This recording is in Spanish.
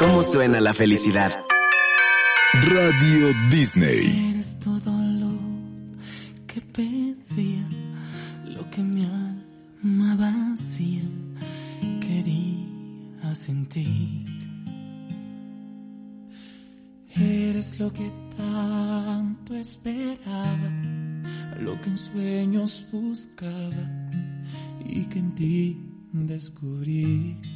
cómo suena la felicidad. Radio Disney. Eres todo lo que pedía, lo que mi alma vacía quería sentir. Eres lo que tanto esperaba, lo que en sueños buscaba y que en ti descubrí.